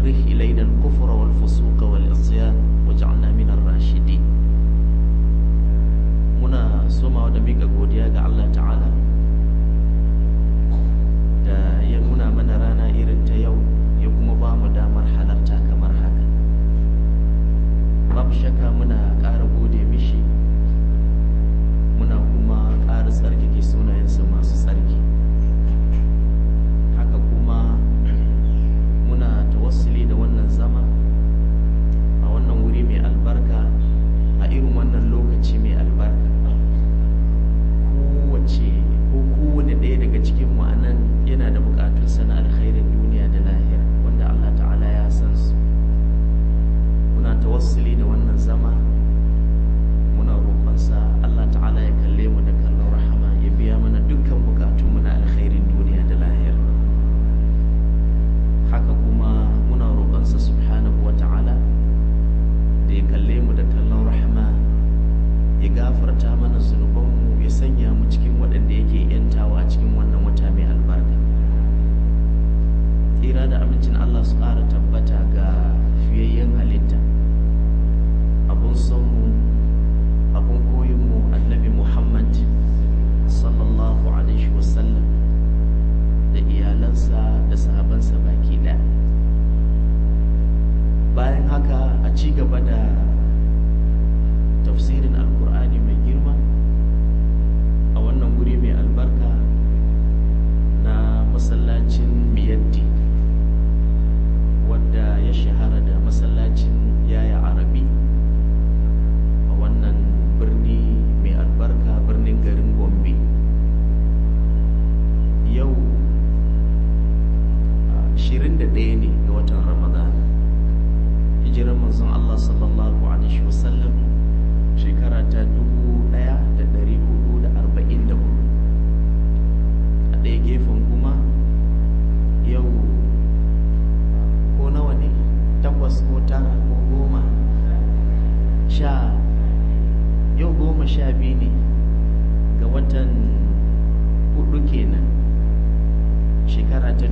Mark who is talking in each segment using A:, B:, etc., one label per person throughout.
A: وكره إلينا الكفر والفسوق والعصيان واجعلنا من الراشدين. muna somawa da mika godiya ga Allah ta'ala da ya nuna mana rana irin ta yau ya kuma ba mu damar halarta kamar haka. Babu shakka muna ƙara gode mishi, muna kuma ƙara tsarkake sunayensa masu tsarki. Haka kuma muna tawassuli da wannan zama a wannan wuri mai albarka a irin wannan lokaci mai albarka. Kowane ɗaya daga cikin mu anan yana da buƙatun sana alkhairin duniya da lahira wanda Allah ta'ala ya san su. Muna tawassuli da wannan zama, muna roƙonsa Allah ta'ala ya kalle mu da kallon rahama, ya biya mana dukkan buƙatun mu na alkhairin duniya da lahira. Haka kuma muna roƙonsa subhanahu wa ta'ala da ya kalle mu da kallon rahama, ya gafarta mana zunubanmu, ya sanya mu cikin waɗanda yake yantawa a cikin wannan wata mai albarka. Tsira da amincin Allah su ƙara tabbata ga fiyayyen halitta, abun sonmu, abun koyinmu, annabi Muhammad sallallahu alaihi wasallam da iyalansa da sahabansa baki ɗaya. Bayan haka, a ci gaba da tafsirin alkur'ani mai girma a wannan guri mai albarka na masallacin miyaddi wadda ya shahara da masallacin yaya arabi a wannan birni mai albarka, birnin garin Gombe. Yau 21 ne ga watan Ramadan, hijirar manzon Allah sallallahu alaihi wasallam shekara ta 1444. A ɗaya gefen kuma yau ko nawa ne, 8 ko 9 ko 10, yau 12 ne ga watan 4 kenan, shekara ta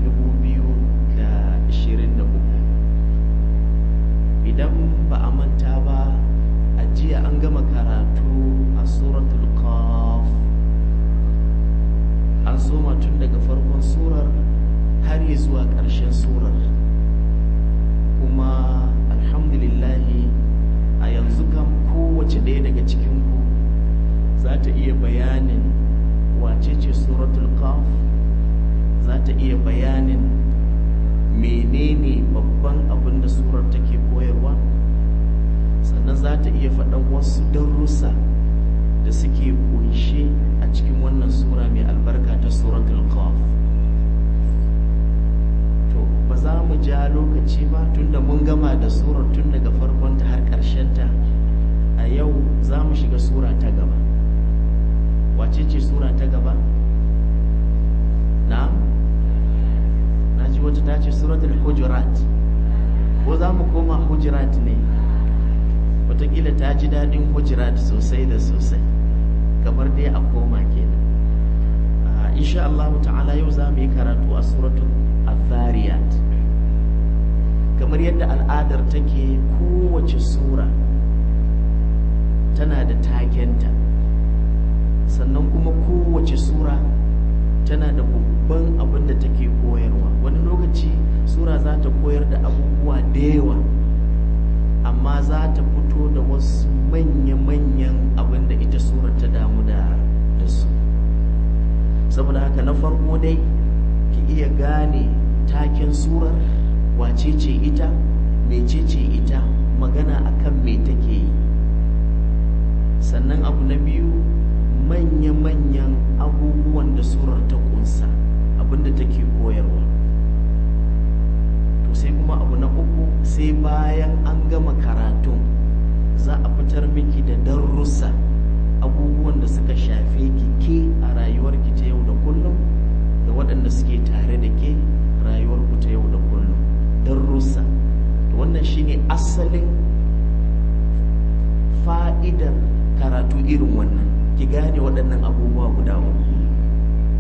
A: 2023. Idan ba a manta ba, a jiya an gama karatu a suratul Qaf. An soma tun daga farkon surar har yi zuwa ƙarshen surar, kuma alhamdulillahi a yanzu kam kowace ɗaya daga cikinku za ta iya bayanin wace ce suratul Qaf, za ta iya bayanin menene babban abin da surar take koyarwa, sannan za ta iya faɗan wasu darussa da suke kunshe a cikin wannan sura mai albarka ta suratul Qaf. To ba za mu ja lokaci ba tunda mun gama da surar tun daga farkonta har ƙarshenta. A yau za mu shiga sura ta gaba. Wace ce sura ta gaba? Na ji wata ta ce suratul Hujurat, ko za mu koma Hujurat ne? Wataƙila ta ji daɗin Hujurat sosai da sosai, kamar dai a koma kenan. Insha Allah ta'ala yau za mu yi karatu a suratul Adh-Dhariyat. Kamar yadda al'adar take, kowace sura tana da takenta, sannan kuma kowace sura tana da babban abin da take koyarwa. Wani lokaci sura za ta koyar da abubuwa da yawa, amma za ta fito da wasu manya-manyan abin da ita surar ta damu da su. Saboda haka na farko dai ki iya gane taken surar, wace ce ita, mece ce ita, magana akan me take yi. Sannan abu na biyu, manya-manyan abubuwan da surar ta kunsa, abin da take koyarwa. Sai kuma abu na uku, sai bayan an gama karatun za a fitar miki da darussa, abubuwan da suka shafe ki ke a rayuwarki ta yau da kullum da waɗanda suke tare da ke rayuwarku ta yau da kullum. Darussa, wannan shine asalin fa'idar karatu irin wannan, ki gane waɗannan abubuwa guda uku.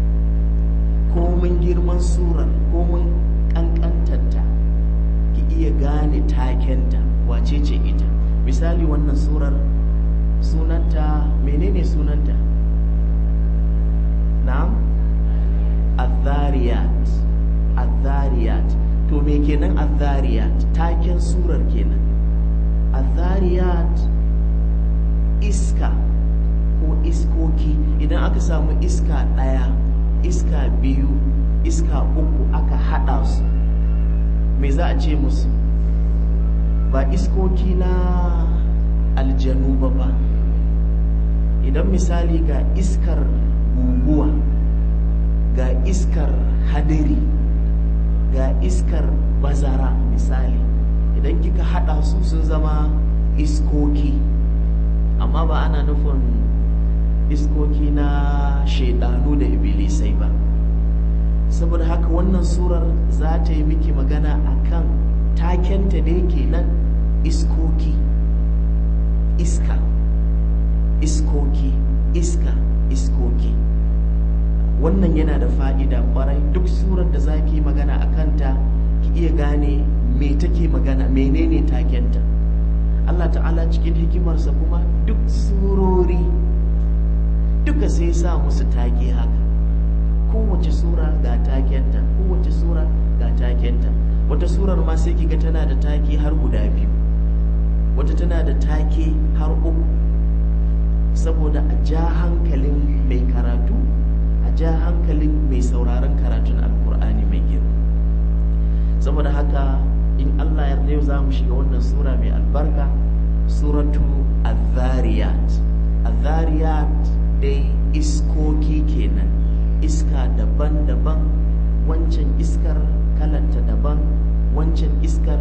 A: Komin girman surar, komin ƙanƙantarta, ki iya gane takenta wace ce ita. Misali wannan surar sunanta menene sunanta? Na'am, Adh-Dhariyat. Adh-Dhariyat. To me kenan Adh-Dhariyat? Taken surar kenan. Adh-Dhariyat iska ko iskoki. Idan aka samu iska ɗaya, iska biyu, iska uku aka haɗa su, me za a ce musu? Ba iskoki na aljanu ba. Idan misali ga iskar guguwa, ga iskar hadiri, ga iskar bazara misali, idan kika hada su sun zama iskoki. Amma ba ana nufin iskoki na shaidanu da ibilisai ba. Saboda haka wannan surar za ta yi miki magana akan takenta da yake nan iskoki, iska, iskoki, iska, iskoki. Wannan yana da fa'ida ƙwarai. Duk surar da za ki magana a kanta ki iya gane me take magana, menene takenta. Allah ta'ala cikin hikimarsa kuma duk surori duka sai sa musu take haka. Kowace sura ga takenta, kowace sura ga takenta. Wata surar ma sai kiga tana da take har guda biyu, wata tana da take har uku, saboda a ja hankalin mai karatu, a ja hankalin mai sauraron karatun alkur'ani mai girma. Saboda haka in Allah ya yarda za mu shiga wannan sura mai albarka, suratu Adh-Dhariyat. Adh-Dhariyat dai iskoki kenan, iska daban-daban. Wancan iskar kalanta daban, wancan iskar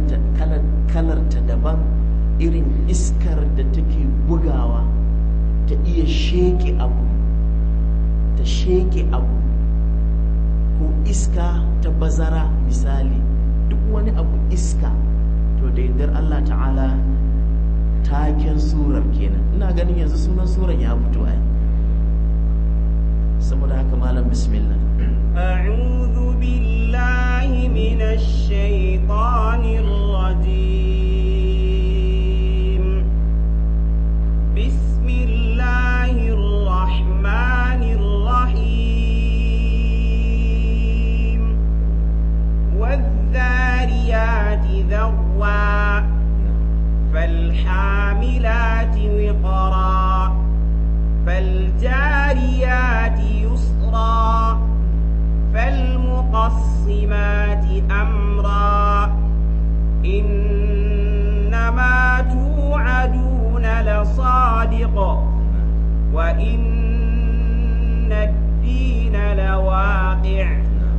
A: kalarta daban. Irin iskar da take bugawa ta iya sheke abu, ta sheke abu, ko iska ta bazara misali. Duk wani abu iska, to da yardar Allah ta'ala taken surar kenan. Ina ganin yanzu sunan surar ya fito ai. Saboda haka malam bismillah.
B: أعوذ بالله من الشيطان الرجيم. بسم الله الرحمن الرحيم. والذاريات ذروا فالحاملات وقرا فالجاريات يسرا فالمقسمات أمرا إنما توعدون لصادق وإن الدين لواقع.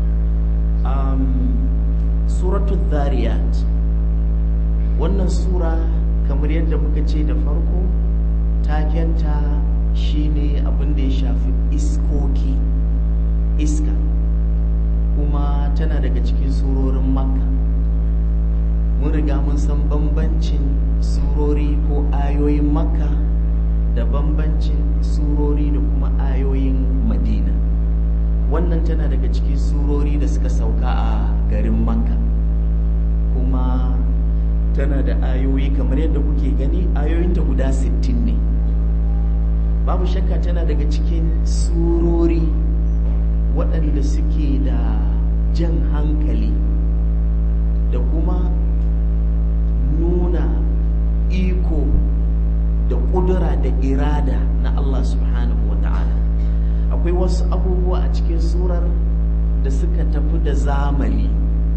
A: Suratul Dhariyat, wannan sura kamar yadda muka ce da farko, takenta shine abin da ya shafi iskoki, iska, kuma tana daga cikin surorin Makka. Mun riga mun san bambancin surori ko ayoyin Makka da bambancin surori da kuma ayoyin Madina. Wannan tana daga cikin surori da suka sauka a garin Makka, kuma tana da ayoyi kamar yadda kuke gani, ayoyinta guda 60 ne. Babu shakka tana daga cikin surori waɗanda suke da jan hankali da kuma nuna iko da ƙudura da irada na Allah subhanahu wa ta'ala. Akwai wasu abubuwa a cikin surar da suka tafi da zamani,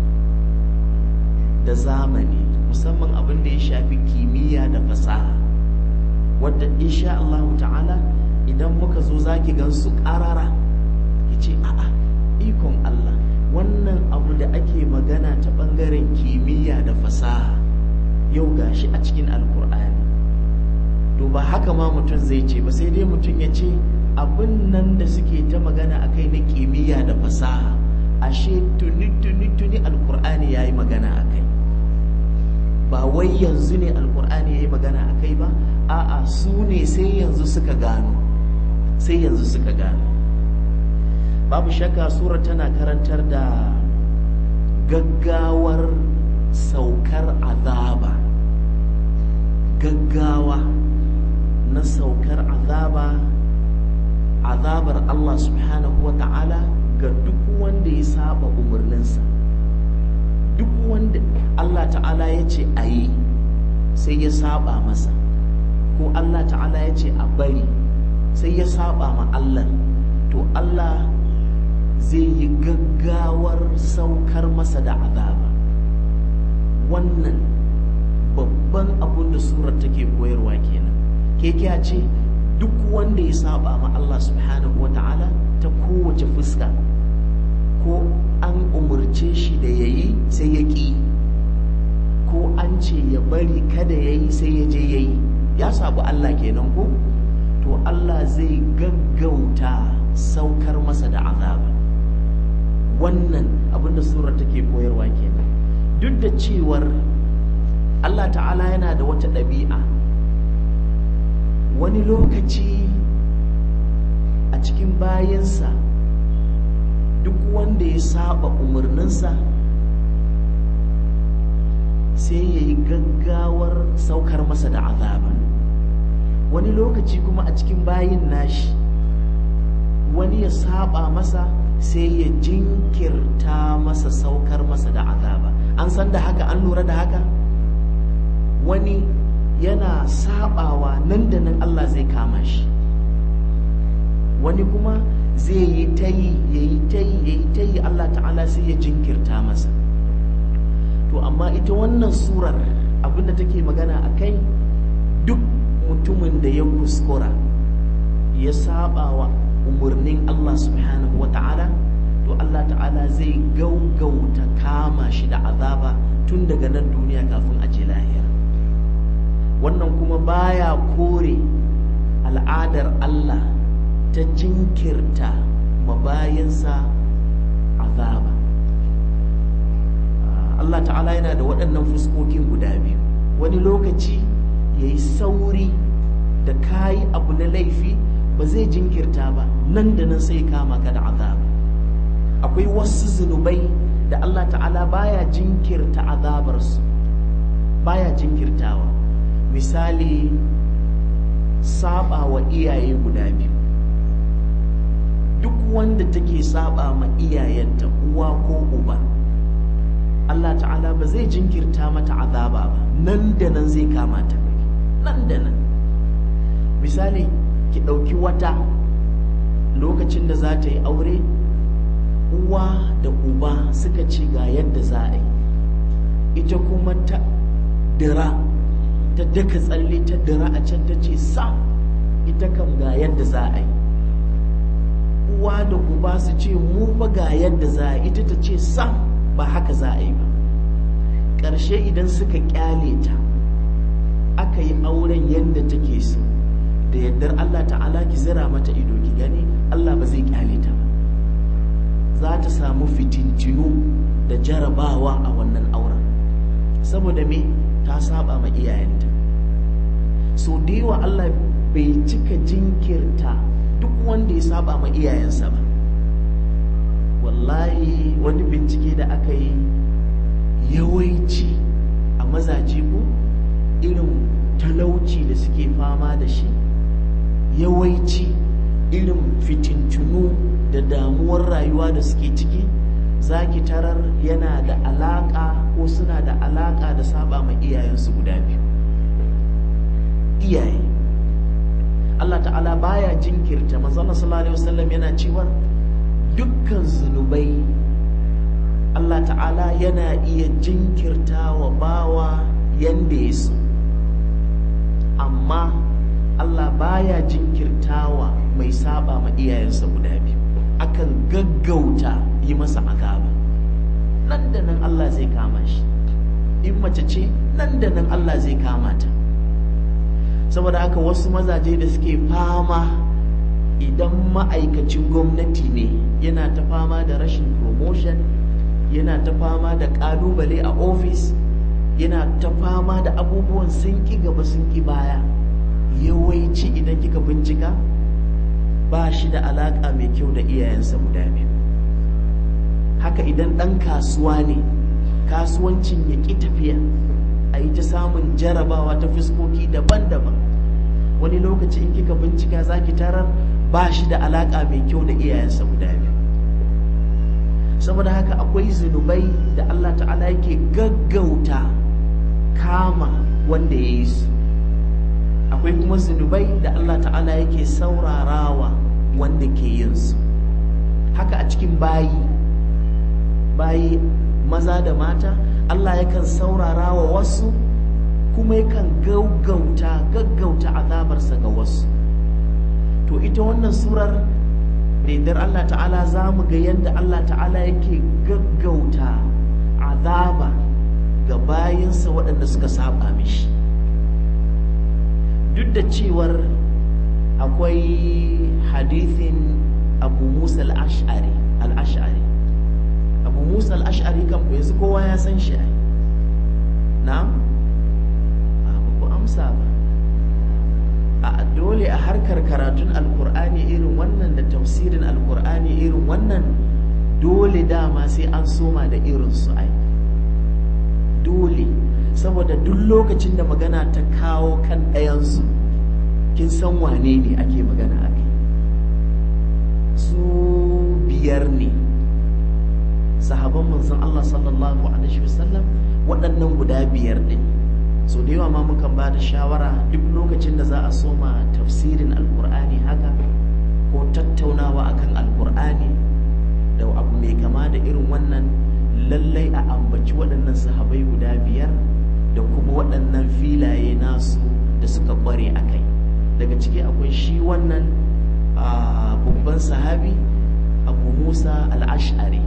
A: musamman abin da ya shafi kimiyya da fasaha, wadda insha Allah ta'ala idan muka zo zaki gan su ƙarara, ce a'a ikon Allah, wannan abu da ake magana ta ɓangaren kimiyya da fasaha yau gashi a cikin alkur'ani. To ba haka ma mutum zai ce ba, sai dai mutum ya ce abin nan da suke ta magana akai na kimiyya da fasaha, ashe tuni alkur'ani ya yi magana akai. Ba wai yanzu ne alkur'ani ya yi magana akai ba, a'a su ne sai yanzu suka gano. Babu shakka sura tana karantar da gaggawar saukar gaggawa na saukar azabar Allah subhanahu wa ta'ala ga duk wanda ya saba umarninsa. Duk wanda Allah ta'ala ya ce a yi sai ya saba masa, ko Allah ta'ala ya ce a bari sai ya saba ma Allah, to Allah zai yi gaggawar saukar masa da azaba. Wannan babban abun da surar take koyarwa kenan. Kekiya ce duk wanda ya saba ma Allah subhanahu wa ta'ala ta kowace fuska, ko an umurce shi da yayi sai ya ƙi, ko an ce ya bari kada yayi sai ya je yayi, ya sabu Allah kenan ko, to Allah zai gaggauta saukar masa da azaba. Wannan abinda surar take koyarwa kenan. Duk da cewar Allah ta'ala yana da wata ɗabi'a, wani lokaci a cikin bayansa duk wanda ya saba umarninsa sai ya yi gaggawar saukar masa da azaba. Wani lokaci kuma a cikin bayin nashi wani ya saba masa sai ya jinkirta masa saukar masa da azaba. An san da haka, an lura da haka. Wani yana sabawa nan da nan Allah zai kama shi, wani kuma zai yi ta yi Allah ta'ala sai ya jinkirta masa. To amma ita wannan surar abinda take magana a kai, duk mutumin da ya kuskura ya sabawa umarnin Allah subhanahu wa ta'ala, to Allah ta'ala zai gaugauta kama shi da azaba tun daga nan duniya kafin a je lahira. Wannan kuma baya kore al'adar Allah ta jinkirta mabayansa azaba. Allah ta'ala yana da waɗannan fuskokin guda biyu. Wani lokaci ya yi sauri da kayi abu na laifi, ba zai jinkirta ba, nan da nan sai kama ka da azaba. Akwai wasu zunubai da Allah ta'ala baya jinkirta azabarsu, baya jinkirtawa. Misali, saba wa iyaye guda biyu. Duk wanda take saba ma iyayenta, uwa ko uba, Allah ta'ala ba zai jinkirta mata azaba ba, nan da nan zai kama ta, nan da nan. Misali, ki ɗauki wata lokacin da za ta yi aure, uwa da uba suka ce ga yadda za a yi, ita kuma ta dira, ta daka tsalle ta dira a can, ta ce sam ita kam ga yadda za a yi. Uwa da uba su ce mu fa ga yadda za a yi, ita ta ce sam ba haka za a yi ba. Ƙarshe idan suka ƙyale ta, aka yi auren yadda take so, da yardar Allah ta'ala ki zira mata ido ki gani, Allah ba zai ƙyale ta ba. Za ta samu fitintinu da jarabawa a wannan auren, saboda me? Ta saba ma iyayenta. So da yawa Allah bai cika jinkirta duk wanda ya saba ma iyayensa ba. Wallahi wani bincike da aka yi, yawanci a mazaje ko irin talauci da suke fama da shi, yawanci irin fitintunu da damuwar rayuwa da suke ciki, zaki tarar yana da alaka ko suna da alaka da saba ma iyayensu guda biyu. Iyaye Allah ta'ala baya jinkirta. Manzon sallallahu alaihi wasallam yana cewa dukkan zunubai Allah ta'ala yana iya jinkirta wa bawa yanda ya so, amma Allah baya jinkirtawa mai saba ma iyayensa guda biyu. Akan gaggauta yi masa azaba, nan da nan Allah zai kama shi. In mace ce, nan da nan Allah zai kama ta. Saboda haka wasu mazaje da suke fama, idan ma'aikacin gwamnati ne yana ta fama da rashin promotion, yana ta fama da kalubale a ofis, yana ta fama da abubuwan sun ki gaba sun ki baya, yawanci idan kika bincika ba shi da alaka mai kyau da iyayensa guda biyu. haka idan ɗan kasuwa ne kasuwancin ya ƙi tafiya, a yi ta samun jarabawa ta fuskoki daban-daban. Wani lokaci in kika bincika zaki tarar ba shi da alaka mai kyau da iyayensa guda biyu. Saboda haka akwai zunubai da Allah ta'ala yake gaggauta kama wanda ya yi su, akwai kuma zunubai da Allah ta'ala yake saurarawa wanda ke yin su. Haka a cikin bayi maza da mata, Allah yakan saurara wa wasu kuma yakan gaggauta azabarsa ga wasu. To ita wannan surar da Allah ta'ala za mu ga yadda Allah ta'ala yake gaggauta azaba ga bayinsa waɗanda suka saba mishi, duk da cewar akwai hadithin Abu Musa al-Ash'ari. Abu Musa al-Ash'ari kan yanzu kowa ya san shi ai. Na'am? Ba ku amsa ba. A dole a harkar karatun alkur'ani irin wannan da tafsirin alkur'ani irin wannan, dole dama sai an soma da irin su ai. Dole, saboda duk lokacin da magana ta kawo kan ɗayansu, kin san wane ne ake magana akai. Su biyar ne sahaban manzon Allah sallallahu alaihi wasallam, waɗannan guda biyar ɗin. So da yawa ma mukan ba da shawara duk lokacin da za a soma tafsirin alkur'ani haka ko tattaunawa akan alkur'ani da abu mai kama da irin wannan, lallai a ambaci waɗannan sahabai guda biyar da kuma waɗannan filaye nasu da suka ƙware a kai. Daga ciki akwai shi wannan babban sahabi Abu Musa al-Ash'ari.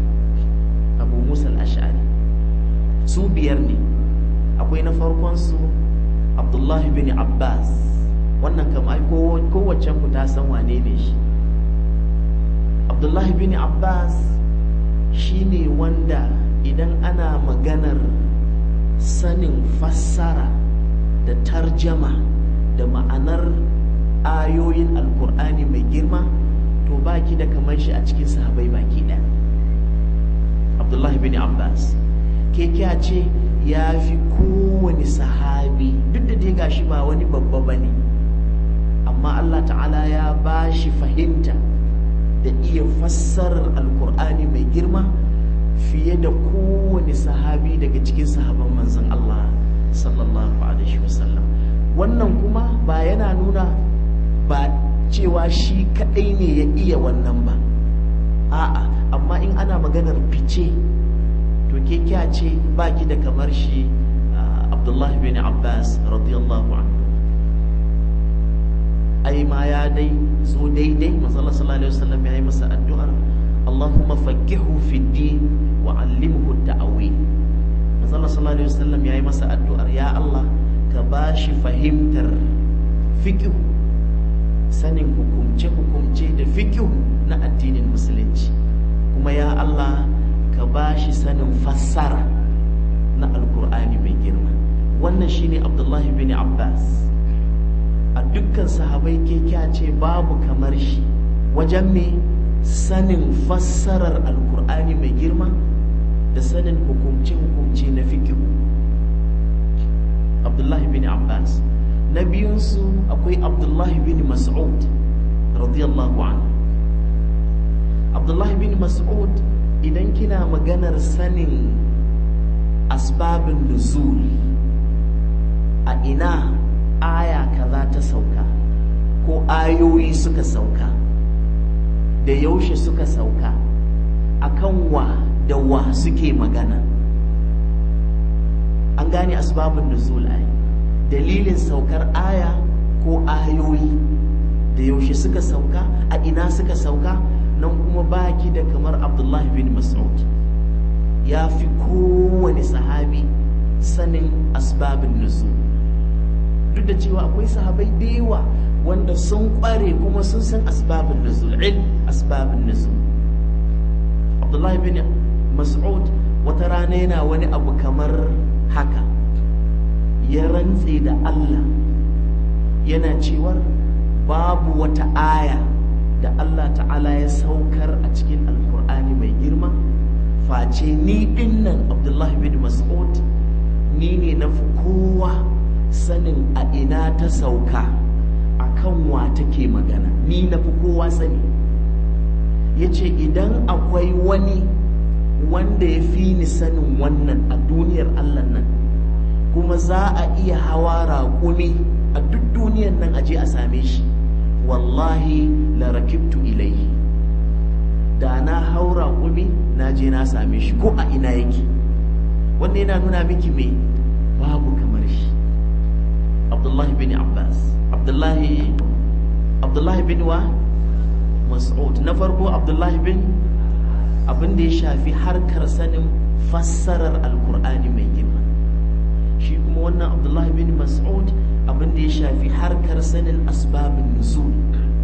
A: Su biyar ne. Akwai na farkon su Abdullahi bin Abbas. Wannan kamar kowace ku ta san wane ne shi. Abdullahi bin Abbas shine wanda idan ana maganar sanin fassara da tarjama da ma'anar ayoyin alkur'ani mai girma, to baki da kamar shi a cikin sahabai baki ɗaya. Abdullahi bin Abbas ke kya ce ya fi kowane sahabi, duk da dai gashi ba wani babba ba ne, amma Allah ta'ala ya ba shi fahimta da iya fassarar alkur'ani mai girma fiye da kowane sahabi daga cikin sahaban manzon Allah sallallahu alaihi wasallam. Wannan kuma ba yana nuna ba cewa shi kadai ne ya iya wannan ba, a'a, amma in ana maganar fice to ke kya ce baki da kamar shi Abdullahi bin Abbas radiyallahu anhu. Ai ma ya dai zo daidai, manzo Allah sallallahu alaihi wasallam ya yi masa addu'ar Allahumma faqihu fi din wa 'allimhu at-ta'wil. Manzo Allah sallallahu alaihi wasallam ya yi masa addu'ar, ya Allah ka bashi fahimtar fiqh, sanin hukumce da fiqh na addinin musulunci, kuma ya Allah ka bashi sanin fassara na alkur'ani mai girma. Wannan shine Abdullahi bin Abbas. A dukkan sahabai ke ce babu kamar shi wajen me sanin fassarar alkur'ani mai girma da sanin hukumce na fiqh. Abdullahi bin Abbas. Na biyunsu akwai Abdullahi bin Mas'ud radiyallahu anhu. Abdullahi bin Mas'ud, idan kina maganar sanin asbabin nuzul, a ina aya kaza ta sauka ko ayoyi suka sauka, da yaushe suka sauka, akan wa da wa suke magana, an gane asbabin nuzul ai, dalilin saukar aya ko ayoyi, da yaushe suka sauka, a ina suka sauka. Nan kuma baki da kamar Abdullahi bin Mas'ud, ya fi kowane sahabi sanin asbabin nuzul. Duk da cewa akwai sahabai da yawa wanda sun kware kuma sun san asbabin nuzul, asbabin nuzul. Abdullahi bin Mas'ud wata rana yana wani abu kamar haka, ya rantse da Allah yana cewar babu wata aya da Allah ta'ala ya saukar a cikin alkur'ani mai girma face ni dinnan Abdullahi bin Mas'ud ni ne na fi kowa sanin a ina ta sauka, a kan wa take magana, ni na fi kowa sani. Ya ce idan akwai wani wanda ya fi ni sanin wannan a duniyar Allah nan, kuma za a iya hawa raƙumi a duk duniyar nan aje a same shi, wallahi la rakibtu ilaihi, da na hau raƙumi na je na same shi ko a ina yake. Wannan yana nuna miki me babu kamar shi. Abdullahi bin Abbas, Abdullahi bin wa Mas'ud. Na farko Abdullahi bin abin da ya shafi harkar sanin fassarar alkur'ani mai girma, shi kuma wannan Abdullahi bin Mas'ud abin da ya shafi harkar sanin asbabin nuzul.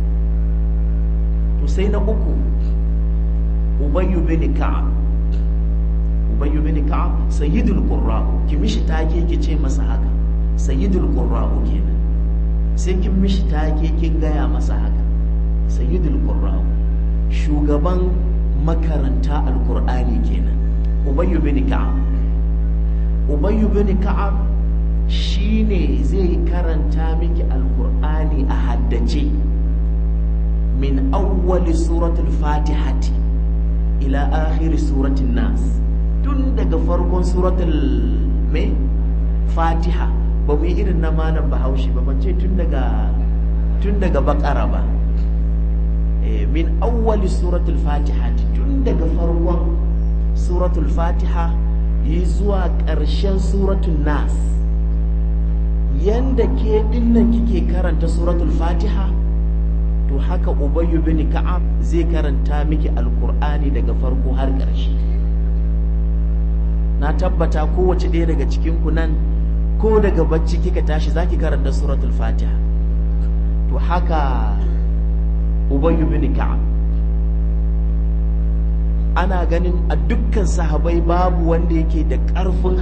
A: To sai na uku Ubayyu bin Ka'ab. Ubayyu bin Ka'ab sayyidul qurra, ki mishi take ki ce masa haka, sayyidul qurra kenan. Sai kin mishi take kin gaya masa haka, sayyidul qurra, shugaban makaranta alqur'ani kenan. Ubayyu bin Ka'ab. Ubayyu bin Ka'ab shine zai karanta miki alqur'ani a haddace min awwali suratul fatihati ila akhir suratin nas, tun daga farkon suratul mai fatiha. Ba mu yi irin na malam Bahaushe ba, ban ce tun daga bakara ba. Min awwali suratul fatiha, tun daga farkon suratul fatiha yi zuwa ƙarshen suratul nas. Yanda ke dinnan kike karanta suratul fatiha, to haka Ubayyu bin Ka'ab zai karanta miki alkur'ani daga farko har ƙarshe. Na tabbata kowace ɗaya daga cikin ku nan, ko daga bacci kika tashi zaki karanta suratul fatiha. To haka Ubayyu bin Ka'ab. Ana ganin a dukkan sahabai babu wanda yake da ƙarfin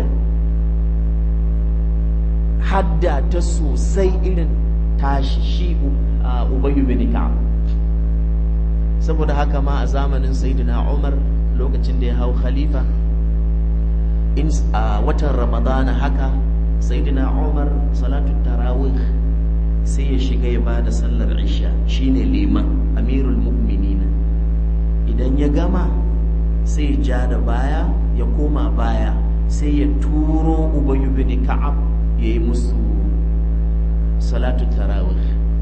A: hadda ta sosai irin tashi shi Ubayyu bin Ka'ab. Saboda haka ma a zamanin Sayyidina Umar, lokacin da ya hau khalifa, in a watan Ramadana haka Sayyidina Umar salatu tarawih sai ya shiga ya bada sallar isha, shine liman amirul mu'minin. Idan ya gama sai ya ja da baya, ya koma baya, sai ya turo Ubayyu bin Ka'ab yayi musu salatu tarawih.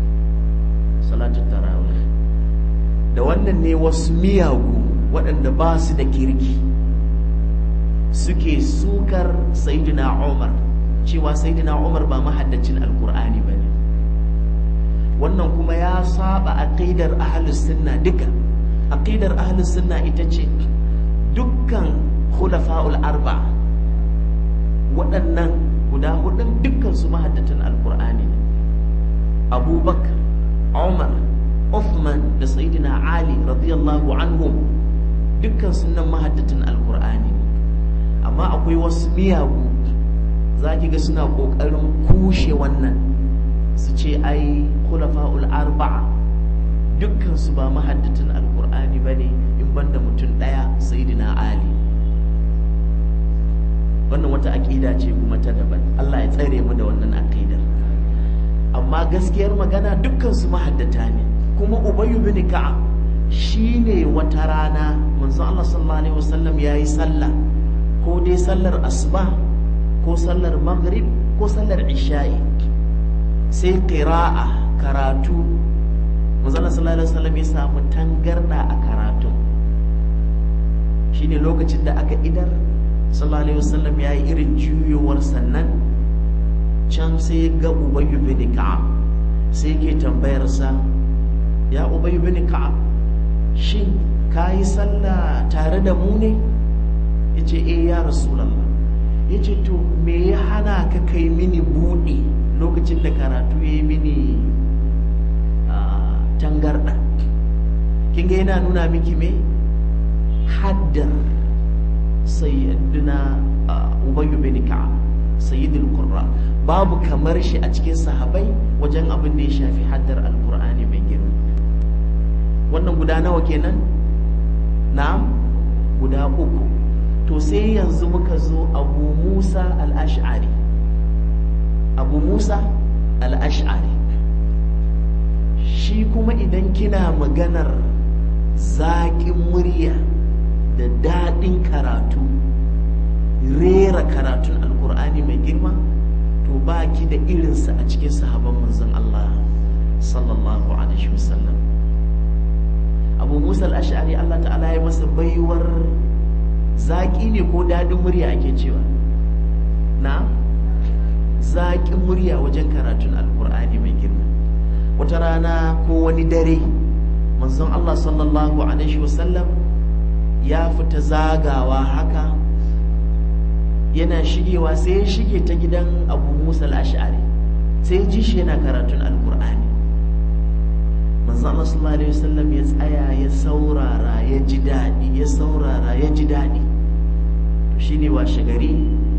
A: Da wannan ne wasu miyagu waɗanda ba su da kirki suke sukar Sayyidina Umar, cewa Sayyidina Umar ba mahaddacin alkur'ani ba ne. Wannan kuma ya saba aqidar ahlus sunna duka. Aqidar ahlus sunna ita ce dukkan khulafa'ul arba'a, waɗannan guda hudun dukkan su mahaddatan alkur'ani ne. Abubakar, Umar, Uthman da Sayyidina Ali radiyallahu anhum dukkan sunan mahaddatan alkur'ani ne. Amma akwai wasu miyagu zaki ga suna kokarin kushe wannan, su ce ai khulafa'ul arba'a dukkan su ba mahaddatan alkur'ani bane in banda mutum daya, Sayyidina Ali. Wannan wata aqida ce kuma ta daban, Allah ya tsare mu da wannan aqidar. Amma gaskiyar magana dukkan su mahaddata ne. Kuma Ubayyu bin Ka'ab shine wata rana manzo Allah sallallahu alaihi wasallam yayi sallah, ko dai sallar asuba ko sallar maghrib ko sallar isha'i, sai qira'a karatu manzo Allah sallallahu alaihi wasallam ya samu tangarda a karatu. Shine lokacin da aka idar sallallahu alaihi wasallam yayi irin juyowar sannan can sai ga Ubayyu bin Ka'ab, sai ke tambayar sa, ya Ubayyu bin Ka'ab, shin kayi sallah tare da mu ne? Yace eh ya Rasulullah. Yace to me ya hana ka kai mini buɗe lokacin da karatu yayi mini tangarda? Kin ga yana nuna miki me haddar sayyidina Ubayyu bin Ka'ab, sayyidul qurra. Babu kamar shi a cikin sahabai wajen abin da ya shafi haddar alkur'ani mai girma. Wannan guda nawa kenan? Na'am, guda uku. To sai yanzu muka zo Abu Musa al-Ash'ari. Abu Musa al-Ash'ari. Shi kuma idan kina maganar zaƙin murya da daɗin karatu, rera karatun alkur'ani mai girma, to ba ki da irinsa a cikin sahaban manzon Allah sallallahu alaihi wasallam. Abu Musa al-Ash'ari Allah ta'ala ya masa baiwar zaƙi ne ko daɗin murya ake cewa? Na zaƙin murya wajen karatun alkur'ani mai girma. Wata rana ko wani dare manzon Allah sallallahu alaihi wasallam ya fita zagawa haka, yana shigewa sai ya shige ta gidan Abu Musa al-Ash'ari, sai ya ji shi yana karatun alkur'ani. Manzon Allah sallallahu alaihi wasallam ya tsaya ya saurara ya ji daɗi, ya saurara ya ji daɗi. To shine washe gari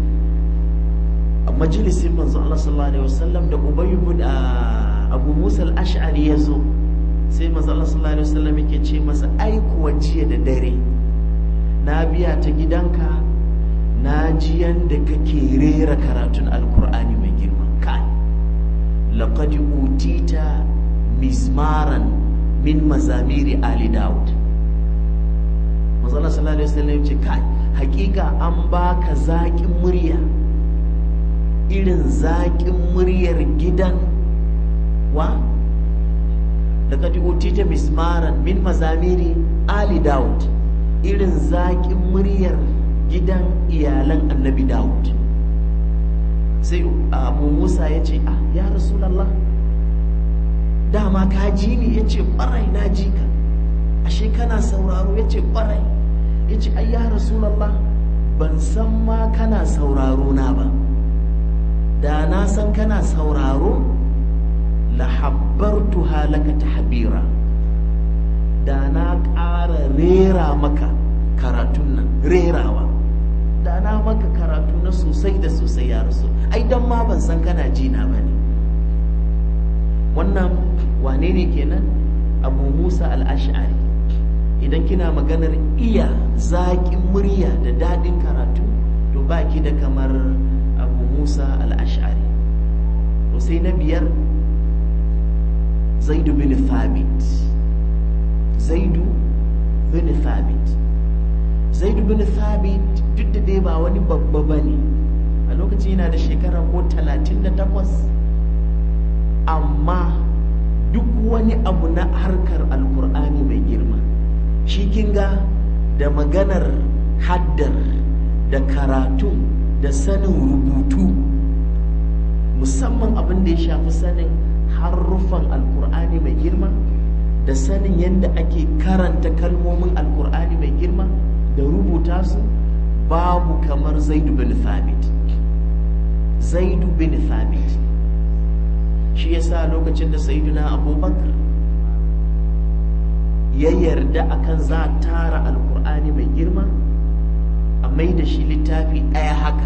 A: a majalisin manzon Allah sallallahu alaihi wasallam da Ubay ibn Abu Musa al-Ash'ari ya zo, sai manzon Allah sallallahu alaihi wasallam yake ce masa, ai kuwa jiya da dare na biya ta gidanka, na ji yanda kake rera karatun alkur'ani mai girma. Kai, laqad utita mizmaran min mazamiri ali Dawud. Manzon Allah sallallahu alaihi wasallam ya ce, kai, hakika an baka zaƙin murya irin zaƙin muryar gidan wa? Laqad utita mizmaran min mazamiri ali Dawud, irin zaƙin muryar gidan iyalan annabi Dawud. Sai Abu Musa ya ce, ya Rasulallah, dama ka ji ni? Ya ce, ƙwarai na ji ka. Ashe kana sauraro? Ya ce, ƙwarai. Ya ce, ai ya Rasulallah, ban san ma kana sauraro na ba. Da na san kana sauraro, la habbartuha laka tahbira, da na ƙara rera maka karatun nan rerawa, da na maka karatu na sosai da sosai ya Rasul. Ai dan ma ban san kana ji na bane. Wannan wane ne kenan? Abu Musa al-Ash'ari. Idan kina maganar iya zaƙin murya da daɗin karatu, to baki da kamar Abu Musa al-Ash'ari. To sai na biyar, Zaid bin Thabit. Zaid bin Thabit. Zaid bin Thabit duk da dai ba wani babba bane, a lokacin yana da shekara ko 38, amma duk wani abu na harkar alkur'ani mai girma shi kinga, da maganar haddar da karatu da sanin rubutu, musamman abin da ya shafi sanin haruffan alkur'ani mai girma da sanin yadda ake karanta kalmomin alkur'ani mai girma da rubuta su, babu kamar Zaid bin Thabit. Zaid bin Thabit shi yasa lokacin da Sayyidina Abubakar ya yarda akan za a tara alkur'ani mai girma a mai da shi littafi ɗaya haka,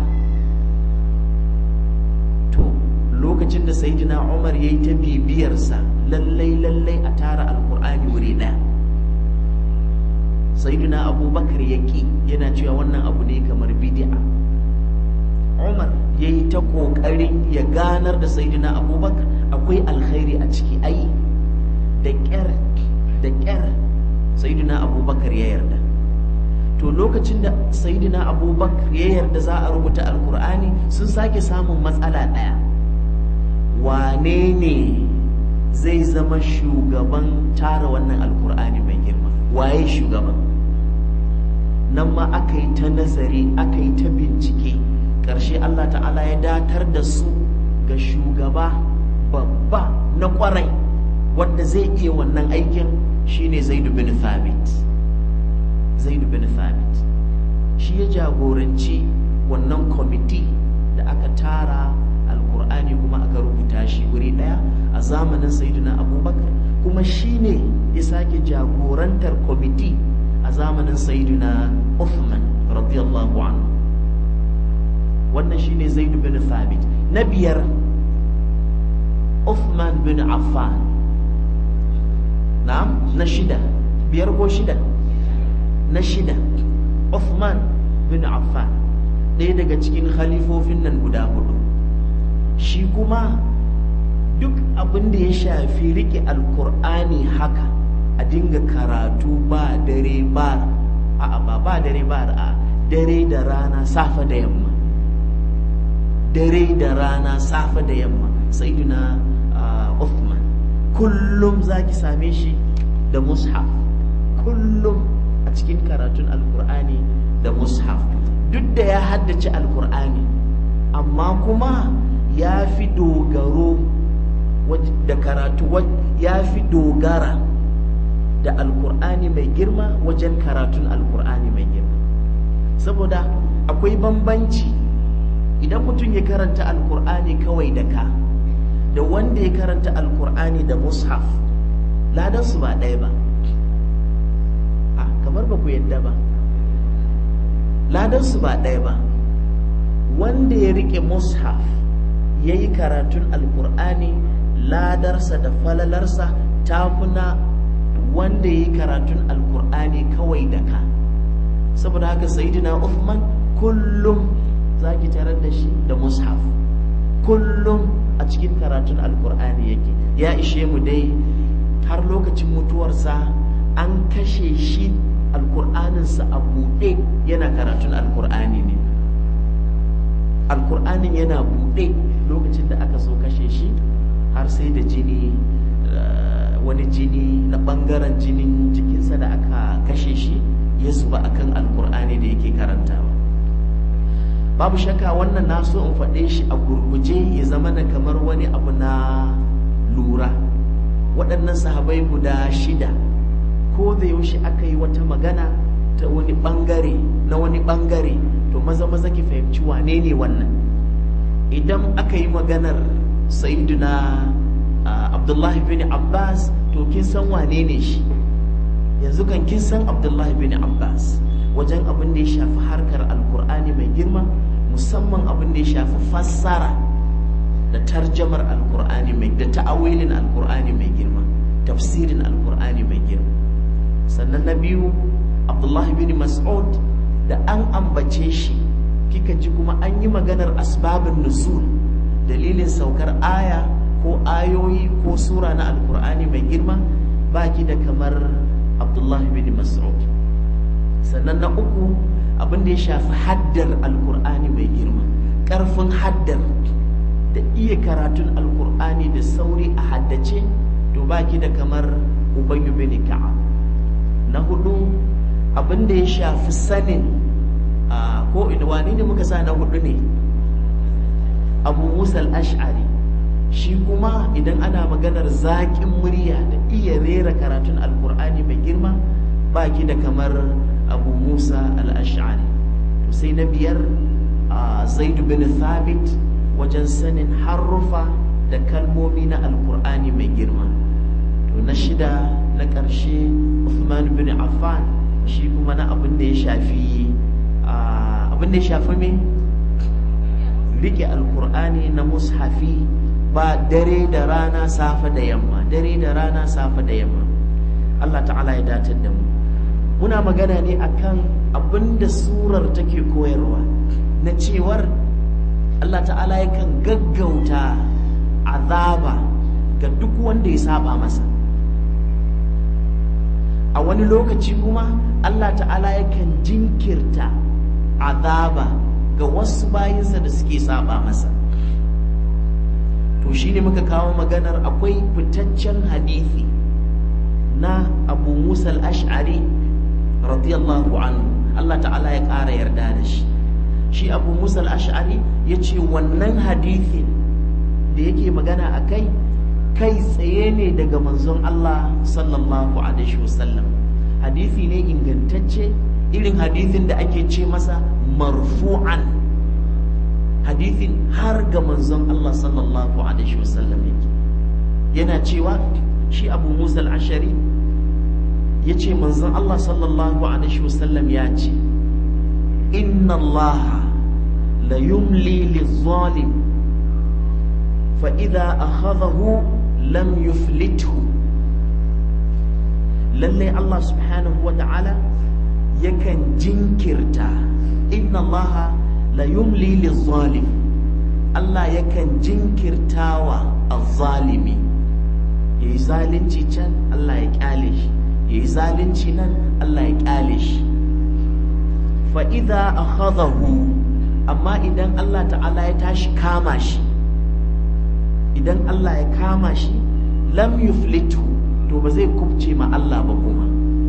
A: to lokacin da Sayyidina Umar ya yi ta bibiyarsa, lallai a tara alkur'ani wuri ɗaya, Sayyidina Abubakar ya ƙi, yana cewa wannan abu ne kamar bid'a. Umar ya yi ta ƙoƙarin ya ganar da Sayyidina Abubakar akwai alkhairi a ciki, ai da ƙyar Sayyidina Abubakar ya yarda. To lokacin da Sayyidina Abubakar ya yarda za a rubuta alkur'ani, sun sake samun matsala ɗaya. Wane ne zai zama shugaban tara wannan alkur'ani mai girma? Waye shugaban? Nan ma aka yi ta nazari, aka yi ta bincike, ƙarshe Allah ta'ala ya datar da su ga shugaba babba na ƙwarai wanda zai iya wannan aikin, shine Zaid bin Thabit. Zaid bin Thabit shi ya jagoranci wannan kwamiti da aka tara alkur'ani kuma aka rubuta shi wuri ɗaya a zamanin Sayyidina Abubakar, kuma shine ya sake jagorantar kwamiti a zamanin Sayyidina Uthman radiyallahu anhu. Wannan shine Zaid bin Thabit. Na biyar, Uthman bin Affan. Na'am, na shida. Biyar ko shida? Na shida, Uthman bin Affan, ɗaya daga cikin khalifofin nan guda hudu. Shi shi kuma duk abin da ya shafi rike alkur'ani haka a dinga karatu ba dare ba ba dare ba a dare da rana safa da yamma, dare da rana safa da yamma. Sayyidina Uthman kullum zaki same shi da mushaf, kullum a cikin karatun alkur'ani da mushaf. Duk da ya haddace alkur'ani amma kuma ya fi dogaro da karatu, ya fi dogara da alkur'ani mai girma wajen karatun alkur'ani mai girma. Saboda akwai bambanci idan mutum ya karanta alkur'ani kawai da ka da wanda ya karanta alkur'ani da mushaf, ladansu ba ɗaya ba. Kamar ba ku yadda ba, ladansu ba ɗaya ba. Wanda ya rike mushaf ya yi karatun alkur'ani, ladarsa da falalarsa ta kuna wanda ya yi karatun alkur'ani kawai da ka. Saboda haka sayyidina Uthman kullum za ki tarar da shi da mushaf, kullum a cikin karatun alkur'ani yake. Ya ishe mu dai har lokacin mutuwarsa an kashe shi alkur'aninsa a buɗe yana karatun alkur'ani ne, alkur'anin yana buɗe lokacin da aka so kashe shi, har sai da jini, wani jini na ɓangaren jinin jikinsa da aka kashe shi ya zuba akan alkur'ani da yake karantawa. Babu shakka wannan na so in faɗe shi a gurguje ya zama na kamar wani abu na lura. Waɗannan sahabai guda 6 ko da yaushe aka yi wata magana ta wani ɓangare na wani ɓangare, to maza ki fahimci wane ne wannan. Idan aka yi maganar sayyiduna Abdullahi bin Abbas, to kin san wane ne shi. Yanzu kan kin san Abdullahi bin Abbas wajen abin da ya shafi harkar alkur'ani mai girma, musamman abin da ya shafi fassara da tarjamar alkur'ani mai da ta'awilin alkur'ani mai girma, tafsirin alkur'ani mai girma. Sannan na biyu Abdullahi bin Mas'ud, da an ambace shi kika ji kuma an yi maganar asbabun nuzul, dalilin saukar aya ko ayoyi ko sura na alkur'ani mai girma, baki da kamar Abdullahi bin Mas'ud. Sannan na uku abin da ya shafi haddar alkur'ani mai girma, ƙarfin haddar da iya karatun alkur'ani da sauri a haddace, to baki da kamar Ubayy bin Ka'ab. Na hudu abin da ya shafi sanin ko wani ne muka sa na hudu ne, Abu Musa al-Ash'ari. Shi kuma idan ana maganar zaƙin murya da iya rera karatun alkur'ani mai girma, baki da kamar Abu Musa al-Ash'ari. To sai na biyar Zaid bin Thabit wajen sanin harufa da kalmomi na alkur'ani mai girma. To na shida na ƙarshe Uthman bin Affan, shi kuma na abin da ya shafi me rike alkur'ani na mushafi, ba dare da rana safa da yamma, dare da rana safa da yamma. Allah ta'ala ya datar da mu. Muna magana ne akan abinda surar take koyarwa na cewar Allah ta'ala yakan gaggauta azaba ga duk wanda ya saba masa. A wani lokaci kuma Allah ta'ala yakan jinkirta azaba ga wasu bayinsa da suke saba masa. To shine muka kawo maganar akwai fitaccen hadisi na Abu Musa al-Ash'ari radiyallahu anhu, Allah ta'ala ya ƙara yarda da shi. Shi Abu Musa al-Ash'ari ya ce wannan hadisin da yake magana a kai tsaye ne daga manzon Allah sallallahu alaihi wasallam. Hadisi ne ingantacce, irin hadisin da ake ce masa marfu'an, hadisin har ga manzon Allah sallallahu alaihi wasallam yake. Yana cewa shi Abu Musa al-Ash'ari ya ce manzon Allah sallallahu alaihi wasallam ya ce, inna Allah la yumli liz-zalim fa idha akhadhahu lam yuflithu. Lallai Allah subhanahu wa ta'ala yakan jinkirta, inna Allah la yumli liz-zalim, Allah Allah yakan jinkirtawa azzalimi, yayi zalunci can Allah ya kyale shi, yayi zalunci nan Allah ya kyale shi. Fa idza akhadahu, amma idan Allah ta'ala ya tashi kama shi, idan Allah ya kama shi, lam yuflitu, to ba zai kubce ma Allah ba, kuma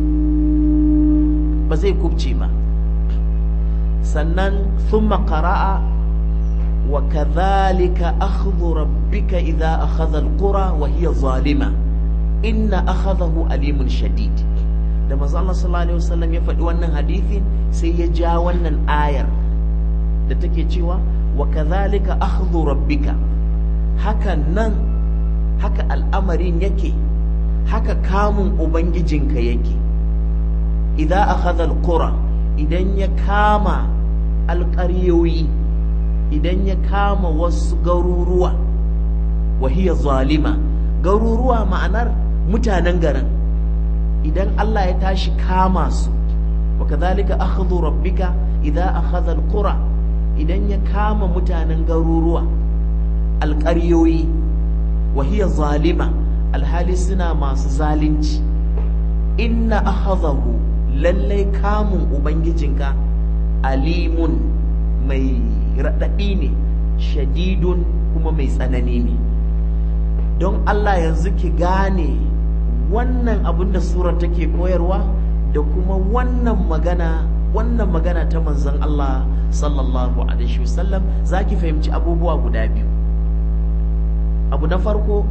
A: ba zai kubce ba. Sannan thumma qara'a wa kadhalika akhdhu rabbika idha akhadha alqura wa hiya zalima inna akhadahu alimun shadid. Da manzo Allah sallallahu alaihi wasallam ya faɗi wannan hadisin, sai ya ja wannan ayar da take cewa wa kadhalika akhdhu rabbika, haka nan, haka al'amarin yake, haka kamun ubangijinka yake. Idza akhadha alqura, idan ya kama alƙaryoyi, idan ya kama wasu garuruwa, wahiya zalima, garuruwa ma'anar mutanen garin, idan Allah ya tashi kama su, wa kadhalika akhdhu rabbika idza akhadha alqura, idan ya kama mutanen garuruwa, alƙaryoyi, wahiya zalima, alhali suna masu zalunci, inna akhadahu, lallai kamun ubangijinka, alimun, mai raɗaɗi ne, shadidun, kuma mai tsanani ne. Don Allah yanzu ki gane wannan abin da surar take koyarwa da kuma wannan magana ta manzon Allah sallallahu alaihi wasallam, zaki fahimci abubuwa guda biyu. Abu na farko,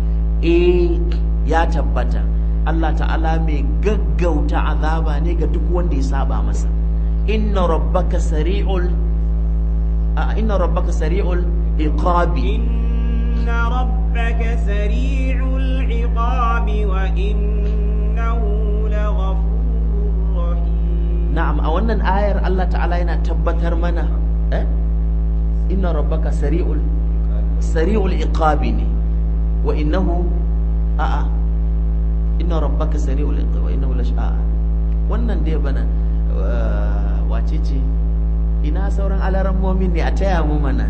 A: ya tabbata Allah ta'ala mai gaggauta azaba ne ga duk wanda ya saba masa. inna rabbaka sari'ul iqabi,
B: inna rabbaka sari'ul iqabi wa innahu laghafurur rahim.
A: Na'am, a wannan ayar Allah ta'ala yana tabbatar mana inna rabbaka sari'ul iqabi ne, wa innahu inna rabbaka sari'ul iqabi wa innahu wannan dai bana wace ce, ina sauran alaran mu'min ne a taya mu mana.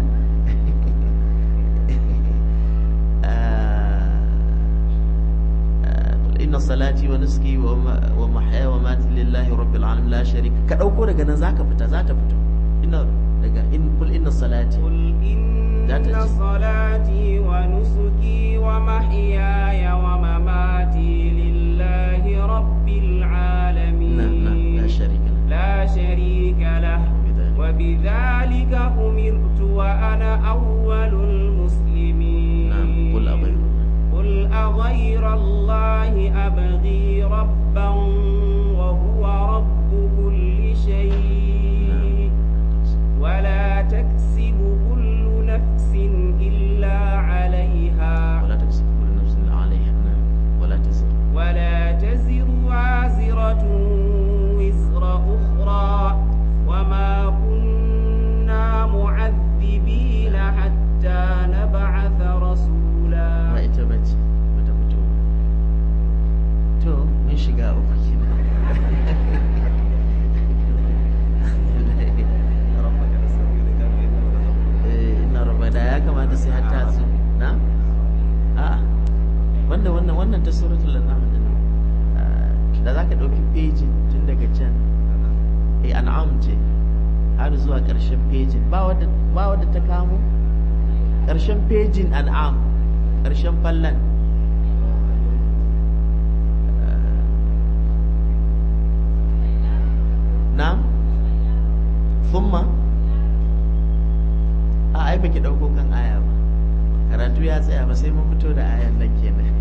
A: inna salati wa nuski wa mahyaya wa mamati lillahi rabbil alamin la sharika, ka dauko daga nan zaka fita, za ta fito. Inna daga kul inna salati,
B: qul inna salati wa nusuki wa mahyaya wa mamati lillahi rabbil alamin la sharika lah wa bidhalika umirtu wa ana awwalul muslimin. قل أغير الله أبغي ربا وهو رب كل شيء ولا تكسب كل نفس إلا عليها ولا تزر وازرة وزر أخرى وما كنا معذبين حتى نبعث رسولا.
A: to mun shiga uku kenan. Ina raba da ya kamata sai hatta su na wannan ta suratul an'am da zaka dauki pejin tun daga can an'am ce har zuwa karshen pejin, ba wadda ta kamo karshen pejin an'am, karshen fallan. na thumma ai baki dauko kan aya ba, karatu ya tsaya ba, sai mun fito da ayan nan kenan.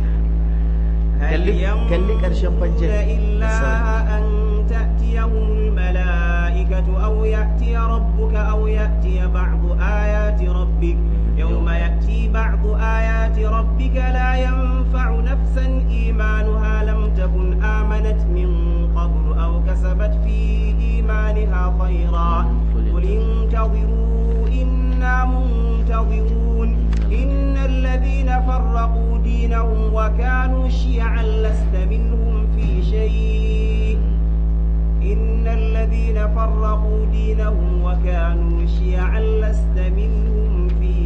A: kalli karshen fajr
B: illa an ta'tiyahumul malaikatu aw ya'tiya rabbuka aw ya'tiya ba'du ayati rabbik yawma ya'ti ba'du ayati rabbika la yanfa'u nafsan imanuha lam takun amanat min qabl aw kasabat fi إيمانها خيرا قل انتظروا إنا منتظرون إن الذين فرقوا دينهم وكانوا شيعا لست منهم في شيء إن الذين فرقوا دينهم وكانوا شيعا لست منهم في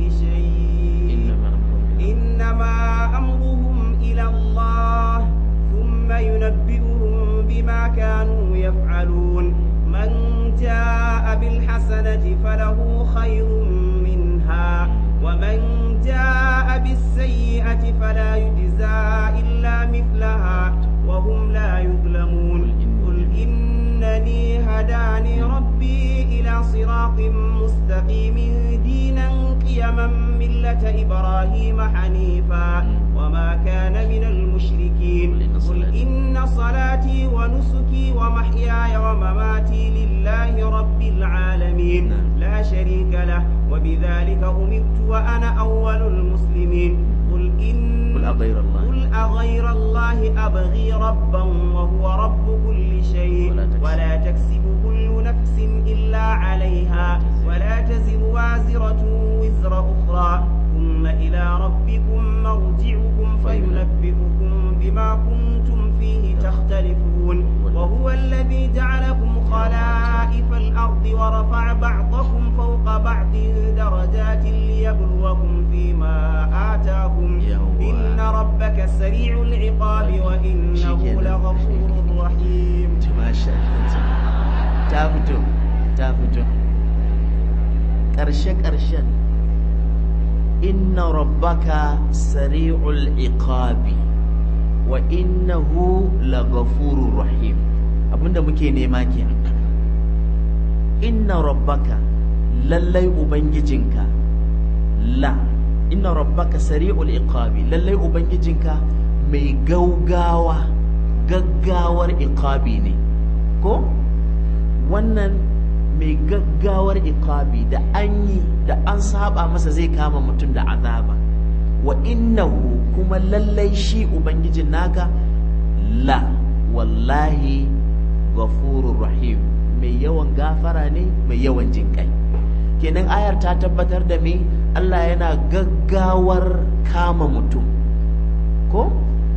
B: بالسيئة فلا يجزى إلا مثلها وهم لا يظلمون قل إنني هداني ربي إلى صراط مستقيم دينا قيما ملة إبراهيم حنيفا وما كان من المشركين قل إن صلاتي ونسكي ومحياي ومماتي لله رب العالمين لا شريك له وبذلك أمرت وأنا أول المسلمين قل أغير الله أبغي ربا وهو رب كل شيء ولا تكسب كل نفس إلا عليها ولا تزر وازرة وزر أخرى ثم إلى ربكم مرجعكم فينبئكم بما كنتم فيه تختلفون وهو الذي جعلكم خلائف الأرض ورفع بعضكم فوق بعض درجات ليبلوكم فيما آتاكم إن ربك سريع العقاب وإنه لغفور رحيم.
A: ما شاء الله تابتو ƙarshen inna rabbaka sari'ul iqabi wa innahu laghafurur rahim. Abinda muke nema kenan. Inna rabbaka lallai ubangijinka inna rabbaka sari'ul iqabi lallai ubangijinka mai gaggawar iqabi ne ko wannan mai gaggawar iqabi da an saba masa zai kama mutum da azaba wa innahu kuma lallai shi ubangijin naka wallahi ghafurur rahim mai yawan gafara ne mai yawan jinkai. Kenan ayar ta tabbatar da me Allah yana gaggawar kama mutum ko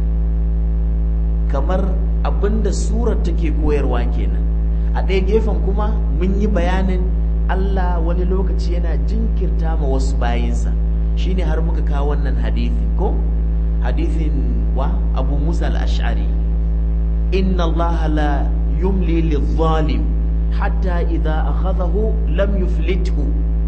A: kamar abinda surar take koyarwa kenan. A ɗaya gefen kuma mun yi bayanin Allah wani lokaci yana jinkirta ma wasu bayinsa, shine har muka kawo wannan hadithin ko hadithin wa Abu Musa al-Ash'ari, inna Allah la yumli lidh-dhalim hatta idha akhadhahu lam yuflithu.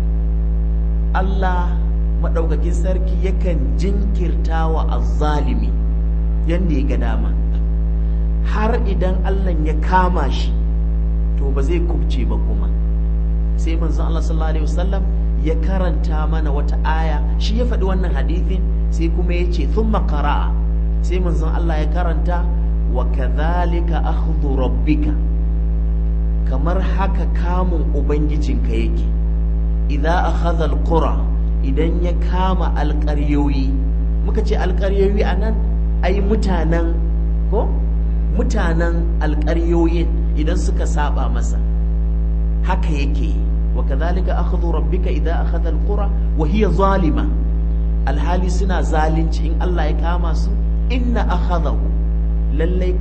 A: Allah madaukakin sarki yakan jinkirta wa azzalimi yanda ya ga dama, har idan Allah ya kama shi to ba zai kubce ba. Kuma sai manzon Allah sallallahu alaihi wasallam ya karanta mana wata aya, shi ya faɗi wannan hadithin sai kuma ya ce thumma qara'a, sai manzon Allah ya karanta wa kadhalika akhdhu rabbika, kamar haka kamun ubangijinka yake, idza akhadha alqura, idan ya kama alƙaryoyi. Muka ce alƙaryoyi anan ai mutanen alƙaryoyin idan suka saba masa haka yake. wa kadhalika akhdhu rabbika idza akhadha alqura wa hiya zalima, alhali suna zalunci in Allah ya kama su, inna akhadahu, lallai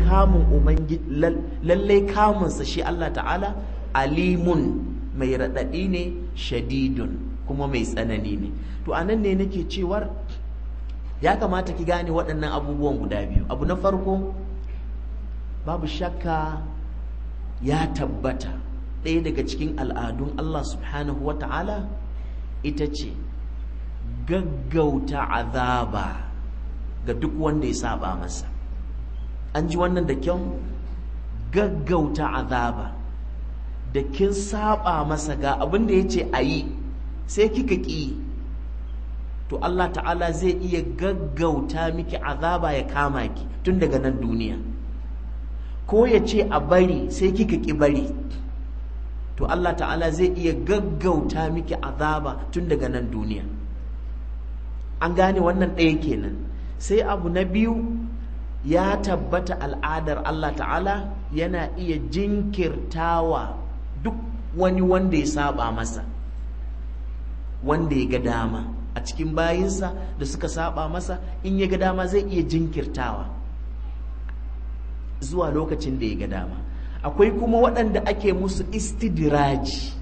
A: kamunsa shi Allah ta'ala alimun, mai raɗaɗi ne, shadidun, kuma mai tsanani ne. To anan ne nake cewar ya kamata ki gane waɗannan abubuwan guda biyu. Abu na farko, babu shakka ya tabbata ɗaya daga cikin al'adun Allah subhanahu wa ta'ala ita ce gaggauta azaba ga duk wanda ya saba masa. An ji wannan da kyau? Gaggauta azaba, da kin saba masa ga abin da ya ce a yi sai kika ƙi, to Allah ta'ala zai iya gaggauta miki azaba ya kama ki tun daga nan duniya. Ko ya ce a bari sai kika ƙi bari, to Allah ta'ala zai iya gaggauta miki azaba tun daga nan duniya. An gane wannan ɗaya kenan. Sai abu na biyu, ya tabbata al'adar Allah ta'ala yana iya jinkirtawa duk wani wanda ya saba masa, wanda ya ga dama a cikin bayinsa da suka saba masa, in ya ga dama zai iya jinkirtawa zuwa lokacin da ya ga dama. Akwai kuma waɗanda ake musu istidraj.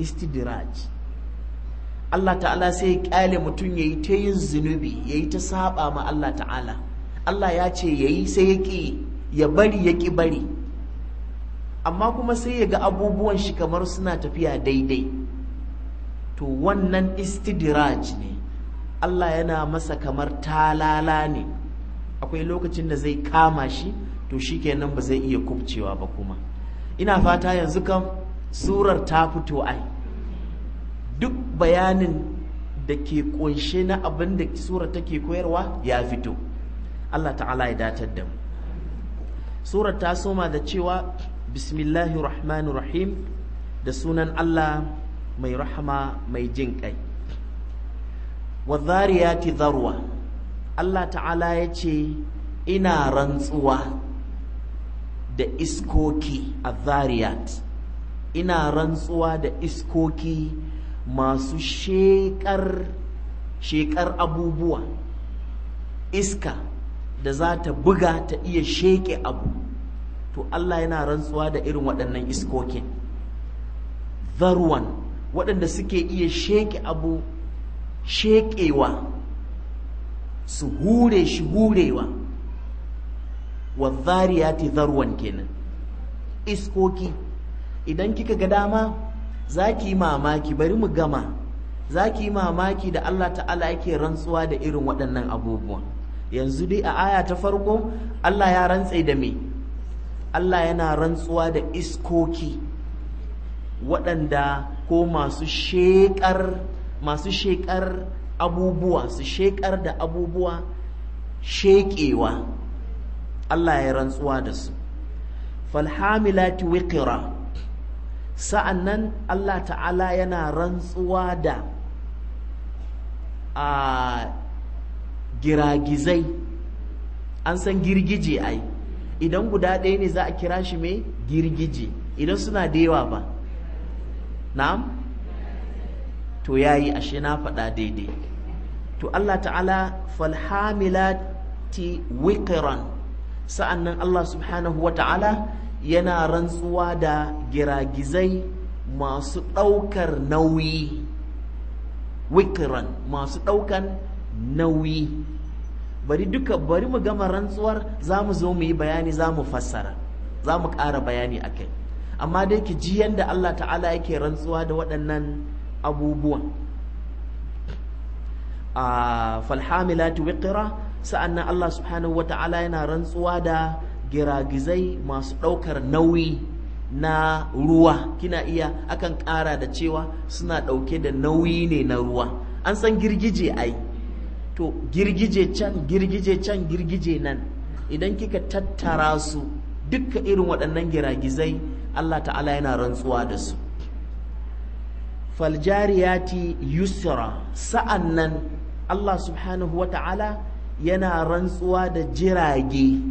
A: Allah ta'ala sai ya kyale mutum ya yi ta yin zunubi, ya yi ta saba ma Allah ta'ala. Allah ya ce ya yi sai ya ƙi, ya bari ya ƙi bari, amma kuma sai ya ga abubuwan shi kamar suna tafiya daidai. To wannan istidraj ne, Allah yana masa kamar talala ne, akwai lokacin da zai kama shi to shikenan ba zai iya kubcewa ba. Kuma ina fata yanzu kam surar ta fito ai, duk bayanin da ke kunshe na abin da surar take koyarwa ya fito. Allah ta'ala ya datar da mu. Surar ta soma da cewa bismillahir rahmanir rahim, da sunan Allah mai rahama mai jin kai. wadhariyati dharwa, Allah ta'ala ya ce ina rantsuwa da iskoki, adhariyat, ina rantsuwa da iskoki masu shekar abubuwa, iska da za ta buga ta iya sheke abu, to Allah yana rantsuwa da irin waɗannan iskokin. Dharwan, waɗanda suke iya sheke abu shekewa, su hure shi hurewa. wadhariyati dharwan kenan, iskoki. Idan kika ga dama za ki yi mamaki, bari mu gama, za ki yi mamaki da Allah ta'ala yake rantsuwa da irin waɗannan abubuwan. Yanzu dai a aya ta farko Allah ya rantse da me? Allah yana rantsuwa da iskoki waɗanda ko masu sheƙar abubuwa, su sheƙar da abubuwa sheƙewa, Allah ya rantsuwa da su. falhamilati wiqra, sa'annan Allah ta'ala yana rantsuwa da giragizai. An san girgije ai, idan guda ɗaya ne za a kira shi mai girgije, idan suna da yawa ba, na'am, to yayi, ashe na faɗa daidai. To Allah ta'ala falhamilati wiqran, sa'annan Allah subhanahu wa ta'ala yana rantsuwa da giragizai masu ɗaukar nauyi, wiqran, masu ɗaukan nauyi. Bari mu gama rantsuwar, za mu zo mu yi bayani, za mu fassara, za mu ƙara bayani a kai. Amma dai ki ji yadda Allah ta'ala yake rantsuwa da waɗannan abubuwan. falhamilati wiqra, sa'annan Allah subhanahu wa ta'ala yana rantsuwa da giragizai masu ɗaukar nauyi na ruwa. Kina iya akan ƙara da cewa suna ɗauke da nauyi ne na ruwa. An san girgije ai, to girgije can girgije nan, idan kika tattara su dukkan irin waɗannan giragizai Allah ta'ala yana rantsuwa da su. faljariyati yusra, sa'annan Allah subhanahu wa ta'ala yana rantsuwa da jirage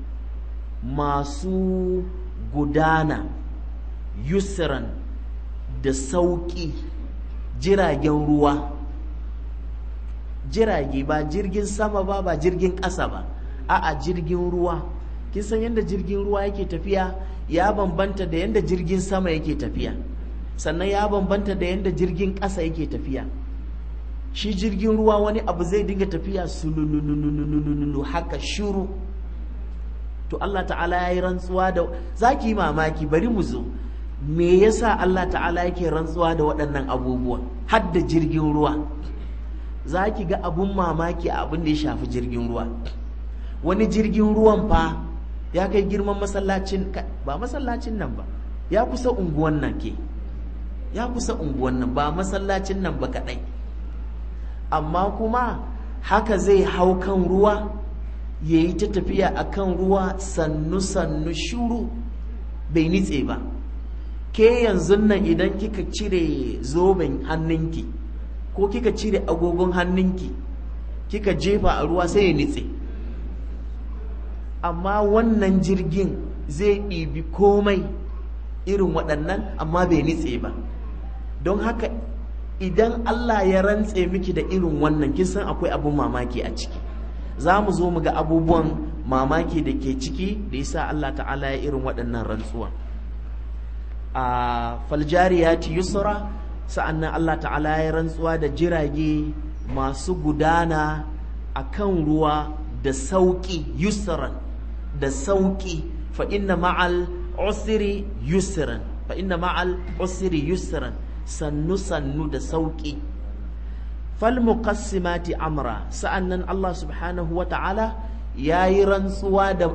A: masu gudana, yusran, da sauƙi, jiragen ruwa. Jirage ba jirgin sama ba jirgin ƙasa ba, a'a jirgin ruwa. Kin san yadda jirgin ruwa yake tafiya ya bambanta da yadda jirgin sama yake tafiya, sannan ya bambanta da yadda jirgin ƙasa yake tafiya. Shi jirgin ruwa wani abu zai dinga tafiya sululululululu haka shuru. To Allah ta'ala ya yi rantsuwa da, za ki yi mamaki, bari mu zo, me yasa Allah ta'ala yake rantsuwa da waɗannan abubuwa har da jirgin ruwa? Za ki ga abun mamaki a abin da ya shafi jirgin ruwa. Wani jirgin ruwan fa ya kai girman masallacin, ba masallacin nan ba, ya kusa unguwan nan ke, ya kusa unguwan nan, ba masallacin nan ba kaɗai. Amma kuma haka zai hau kan ruwa, ya yi ta tafiya a kan ruwa sannu-sannu shuru, bai nitse ba. Ke yanzu nan idan kika cire zoben hannunki ko kika cire agogon hannunki kika jefa a ruwa sai ya nitse. Amma wannan jirgin zai ɗibi komai irin waɗannan amma bai nitse ba. Don haka idan Allah ya rantse miki da irin wannan, kin san akwai abun mamaki a ciki. Za mu zo mu ga abubuwan mamaki da ke ciki da yasa Allah ta'ala ya irin waɗannan rantsuwa. faljariyati yusra, sa'annan Allah ta'ala ya rantsuwa da jirage masu gudana a kan ruwa da sauƙi, yusran, da sauƙi. fa inna ma'al usri yusran, fa inna ma'al usri yusran, sannu sannu da sauƙi. falmuqassimati amra, sa'annan Allah subhanahu wa ta'ala yayi rantsuwa da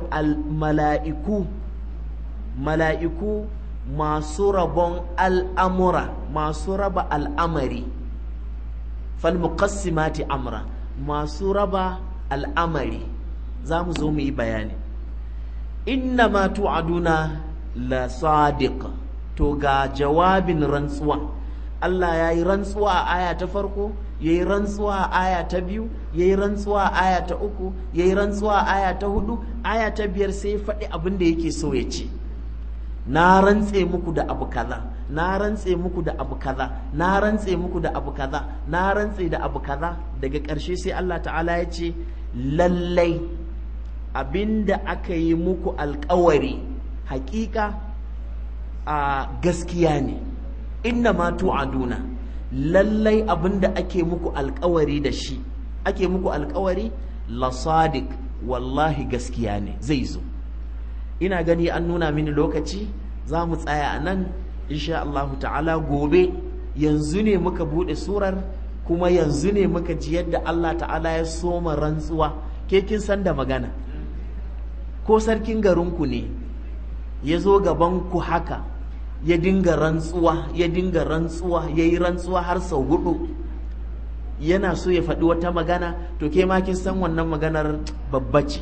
A: mala'iku masu rabon al'amura, masu raba al'amari. falmuqassimati amra, masu raba al'amari, za mu zo mu yi bayani. inna ma tu'aduna la sadiq, to ga jawabin rantsuwa. Allah ya yi rantsuwa a aya ta farko, ya yi rantsuwa a aya ta biyu, ya yi rantsuwa a aya ta uku, ya yi rantsuwa a aya ta hudu, aya ta biyar sai faɗi abin da yake so ya ce. Na rantse muku da abu kaza, na rantse muku da abu kaza, na rantse muku da abu kaza, na rantse da abu kaza. Daga ƙarshe sai Allah ta'ala ya ce lallai abinda aka yi muku alƙawari haƙiƙa a gaskiya ne. inna ma tu'aduna, lallai abinda ake muku alƙawari da shi, ake muku alƙawari la sadiq, wallahi gaskiya ne, zai zo. Ina gani an nuna mini lokaci, za mu tsaya a nan insha Allah ta'ala. Gobe yanzu ne muka bude surar, kuma yanzu ne muka ji yadda Allah ta'ala ya soma rantsuwa. Ke kin san da magana, ko sarkin garinku ne ya zo gaban ku haka ya dinga rantsuwa, ya dinga rantsuwa, ya yi rantsuwa har sau 4, yana so ya faɗi wata magana, to ke ma kin san wannan maganar babba ce.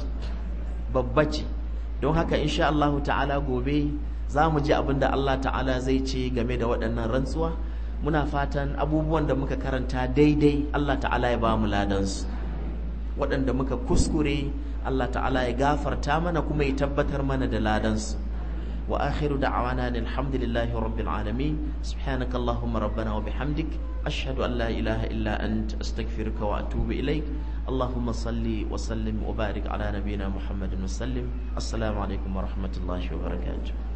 A: Don haka insha Allah ta'ala gobe za mu ji abin da Allah ta'ala zai ce game da waɗannan rantsuwa. Muna fatan abubuwan da muka karanta daidai Allah ta'ala ya ba mu ladansu, waɗanda muka kuskure Allah ta'ala ya gafarta mana kuma ya tabbatar mana da ladansu. Wa akhiru da'wana alhamdulillahi rabbil alamin. Subhanaka Allahumma rabbana wa bihamdik, ashhadu an la ilaha illa ant, astaghfiruka wa atubu ilaik. Allahumma salli wa sallim wa barik ala nabiyyina Muhammadin wa sallim. Assalamu alaikum wa rahmatullahi wa barakatuh.